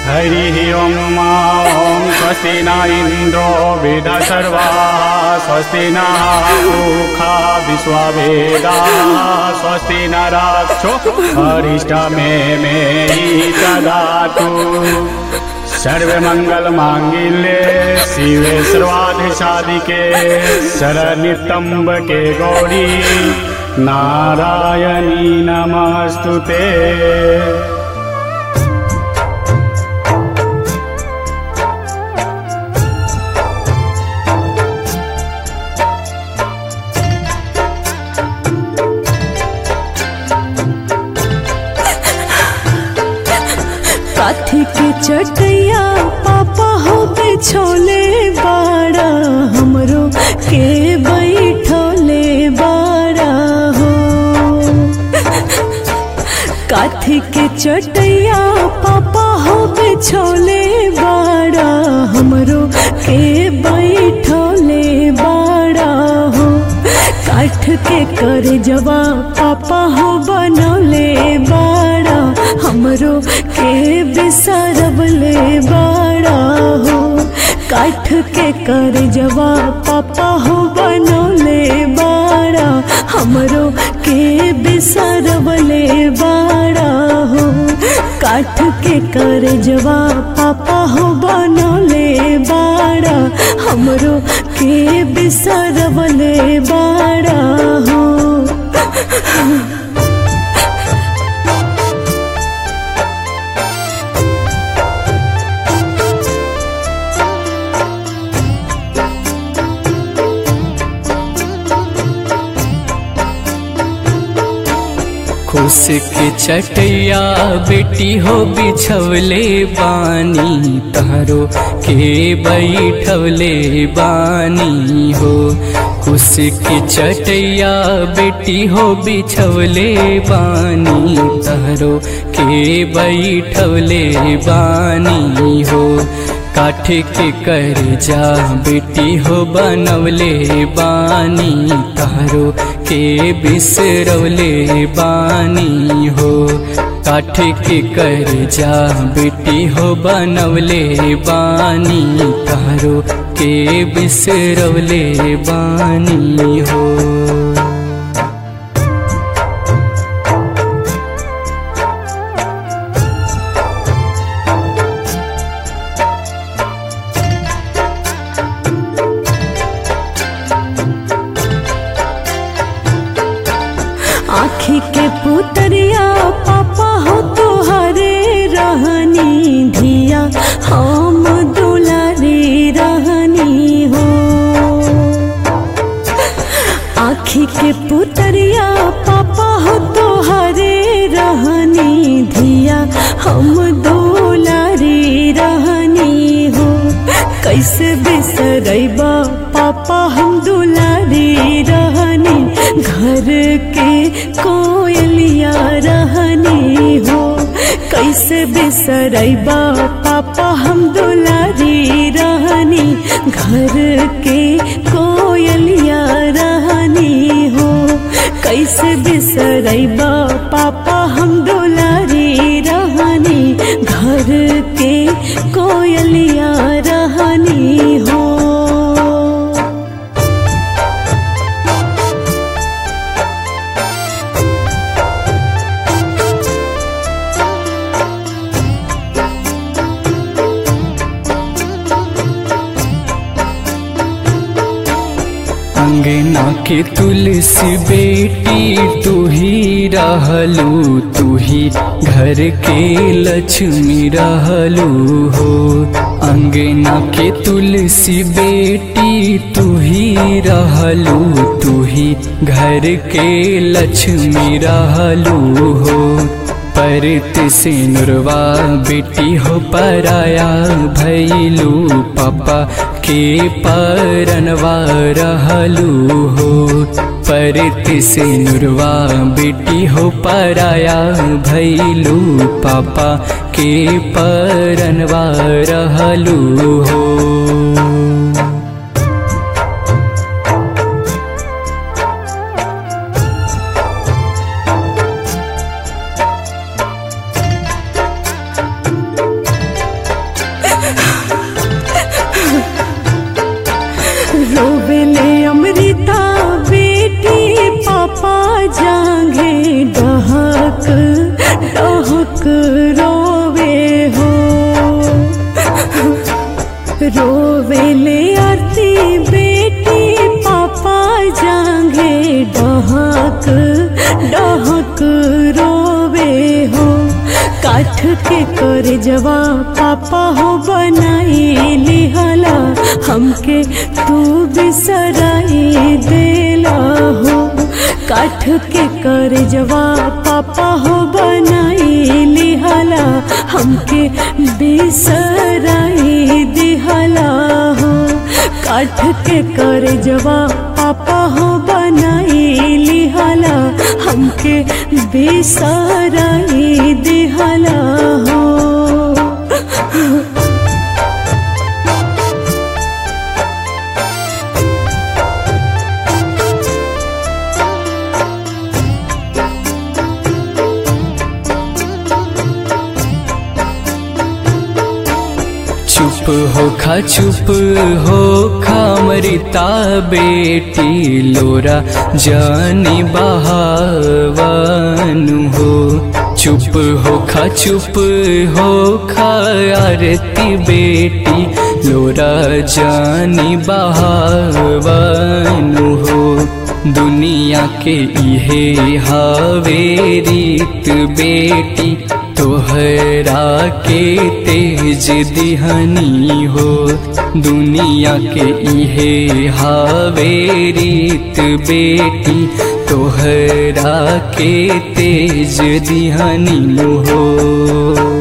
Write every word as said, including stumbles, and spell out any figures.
हरि ओम ॐ स्वस्ति न इन्द्रो वेदसर्वा स्वस्ति न पूषा विश्ववेदाः स्वस्ति न रक्षो अरिष्टनेमिः ददातु। सर्वमंगलमांगल्ये शिवे सर्वार्धसाधिके शरण्ये त्र्यंबके गौरी नारायणी नमस्तुते। काठी के चटैया पापा हो बिछोले बाड़ा हमरो के बैठोले बाड़ा हो। काठी के चटैया पापा हो बिछोले बाड़ा हमरो के बैठोले बाड़ा हो। काठ के कर जवा पापा हो बनौले बाड़ा हमरो के बिसरवले बाड़ा हो। काठ के कर जवा पापा हो बनौले बाड़ा हमरो के बिसरवले बाड़ा हो। काठ के कर जवा पापा हो बनौले बाड़ा हमरो के बिसरवले बाड़ा हो। खुश के चटैया बेटी हो बिछवले बानी तारो के बैठवले बानी हो। खुश के चटैया बेटी हो बिछवले बानी तारो के बैठवले बानी हो। काठ के कर जा बेटी हो बनवले बानी तारो के बिसरवले बानी हो। काठ के कर जा बेटी हो बनवले बानी तारो के बिसरवले बानी हो। आँखी के पुतरिया पापा हो तुहरे रहनी धिया हम दुलारी रहनी हो। आँखी के पुतरिया पापा हो तुहरे रहनी धिया हम दुलारी रहनी हो। कैसे बिसरैबा पापा हम दुलारी रहनी घर के कोयलिया रहनी हो। कैसे बिसरैबा पापा हम दुलारी रहनी घर के कोयलिया रहनी हो। कैसे बिसरैबा पापा हम दुलारी रहनी घर के कोयलिया रहनी हो। अंगना के तुलसी बेटी तू ही रहलू तू ही घर के लक्ष्मी रहलू हो। अंगना के तुलसी बेटी तू ही रहलू तू ही घर के लक्ष्मी रहलू हो। परत से नुरवा बेटी हो पराया भैलू पापा के परनवा रहलू हो। परत से नुरवा बेटी हो पराया भैलू पापा के परनवा रहलू हो। रोवे हो। रोवेले आरती बेटी पापा जांघे डहक डहक रोवे हो। काठ के कर जवा पापा हो बनाई लिहला हमके तू बिसराई देला हो। काठ के कर जवा पापा हो बनाई लिहला हमके बिसराई दिहला हो। काठ के कर जवा पापा हो बनाई लिहला हमके बिसराई दिहला हो। चुप हो खा चुप हो खा मरिता बेटी लोरा जानी बहावन हो। चुप हो खा चुप हो खा आरती बेटी लोरा जानी बहावन हो। दुनिया के इहे हावे रीत बेटी तोहरा के तेज दिहनी हो। दुनिया के इहे हावे रीत बेटी तोहरा के तेज दिहनी हो।